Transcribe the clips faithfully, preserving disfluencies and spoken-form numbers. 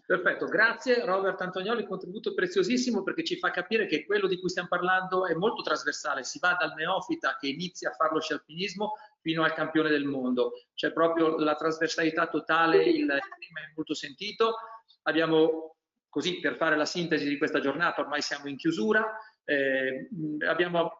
Perfetto, grazie Robert Antonioli, contributo preziosissimo perché ci fa capire che quello di cui stiamo parlando è molto trasversale, si va dal neofita che inizia a fare lo sci alpinismo fino al campione del mondo, c'è proprio la trasversalità totale, il tema è molto sentito. Abbiamo, così per fare la sintesi di questa giornata, ormai siamo in chiusura, eh, abbiamo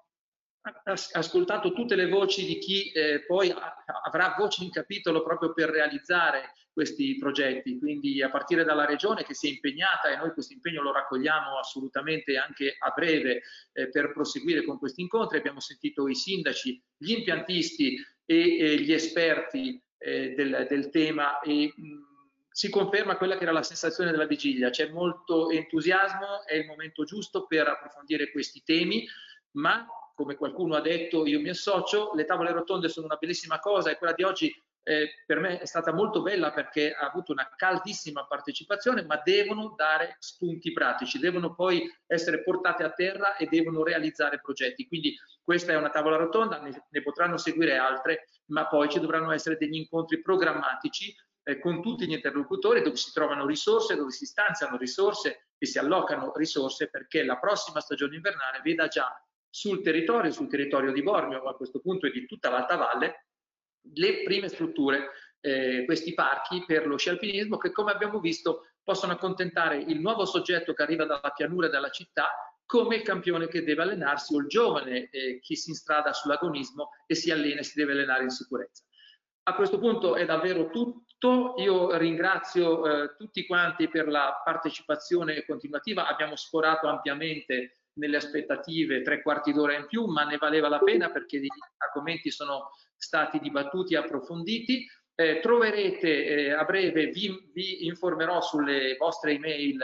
ascoltato tutte le voci di chi eh, poi avrà voce in capitolo proprio per realizzare questi progetti, quindi a partire dalla regione che si è impegnata, e noi questo impegno lo raccogliamo assolutamente anche a breve eh, per proseguire con questi incontri. Abbiamo sentito i sindaci, gli impiantisti e, e gli esperti eh, del, del tema e mh, si conferma quella che era la sensazione della vigilia, c'è molto entusiasmo, è il momento giusto per approfondire questi temi, ma come qualcuno ha detto, io mi associo, le tavole rotonde sono una bellissima cosa e quella di oggi eh, per me è stata molto bella perché ha avuto una caldissima partecipazione, ma devono dare spunti pratici, devono poi essere portate a terra e devono realizzare progetti. Quindi questa è una tavola rotonda, ne, ne potranno seguire altre, ma poi ci dovranno essere degli incontri programmatici eh, con tutti gli interlocutori dove si trovano risorse, dove si stanziano risorse e si allocano risorse perché la prossima stagione invernale veda già sul territorio, sul territorio di Bormio, a questo punto e di tutta l'Alta Valle, le prime strutture, eh, questi parchi per lo sci alpinismo che, come abbiamo visto, possono accontentare il nuovo soggetto che arriva dalla pianura e dalla città come il campione che deve allenarsi o il giovane eh, che si instrada sull'agonismo e si allena e si deve allenare in sicurezza. A questo punto è davvero tutto, io ringrazio eh, tutti quanti per la partecipazione continuativa, abbiamo sforato ampiamente nelle aspettative tre quarti d'ora in più, ma ne valeva la pena perché gli argomenti sono stati dibattuti e approfonditi. Eh, troverete eh, a breve, vi, vi informerò sulle vostre email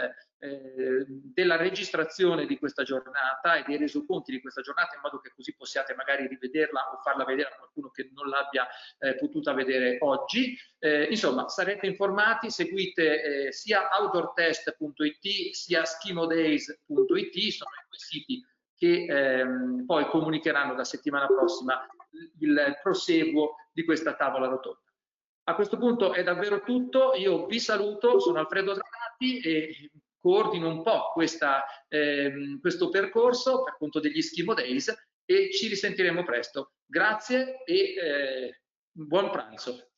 eh, della registrazione di questa giornata e dei resoconti di questa giornata, in modo che così possiate magari rivederla o farla vedere a qualcuno che non l'abbia eh, potuta vedere oggi. Eh, insomma, sarete informati, seguite eh, sia outdoortest punto it sia schimodays punto it, sono i due siti che ehm, poi comunicheranno la settimana prossima il proseguo di questa tavola rotonda. A questo punto è davvero tutto, io vi saluto, sono Alfredo Tronati e coordino un po' questa, ehm, questo percorso per conto degli Schimo Days e ci risentiremo presto. Grazie e eh, buon pranzo.